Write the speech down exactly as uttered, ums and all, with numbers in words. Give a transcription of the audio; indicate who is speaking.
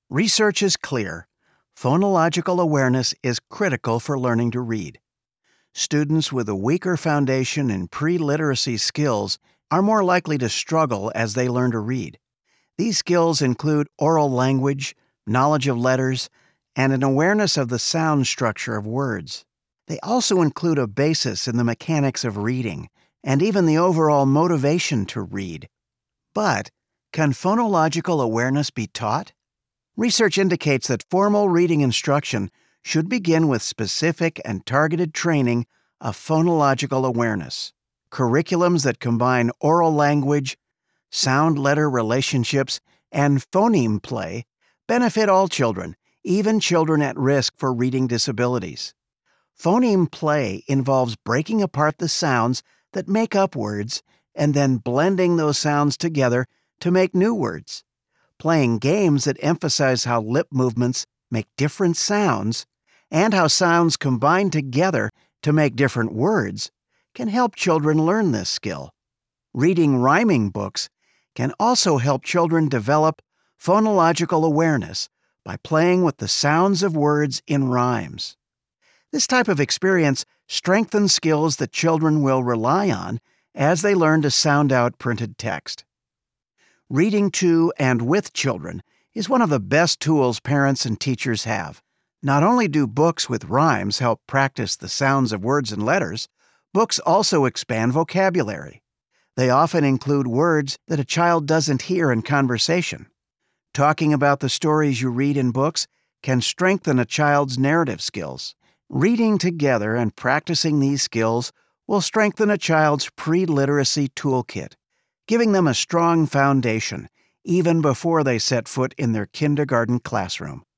Speaker 1: Research is clear. Phonological awareness is critical for learning to read. Students with a weaker foundation in pre-literacy skills are more likely to struggle as they learn to read. These skills include oral language, knowledge of letters, and an awareness of the sound structure of words. They also include a basis in the mechanics of reading, and even the overall motivation to read. But can phonological awareness be taught? Research indicates that formal reading instruction should begin with specific and targeted training of phonological awareness. Curriculums that combine oral language, sound-letter relationships, and phoneme play benefit all children, even children at risk for reading disabilities. Phoneme play involves breaking apart the sounds that make up words and then blending those sounds together to make new words. Playing games that emphasize how lip movements make different sounds and how sounds combine together to make different words can help children learn this skill. Reading rhyming books can also help children develop phonological awareness by playing with the sounds of words in rhymes. This type of experience strengthens skills that children will rely on as they learn to sound out printed text. Reading to and with children is one of the best tools parents and teachers have. Not only do books with rhymes help practice the sounds of words and letters, books also expand vocabulary. They often include words that a child doesn't hear in conversation. Talking about the stories you read in books can strengthen a child's narrative skills. Reading together and practicing these skills will strengthen a child's pre-literacy toolkit, giving them a strong foundation even before they set foot in their kindergarten classroom.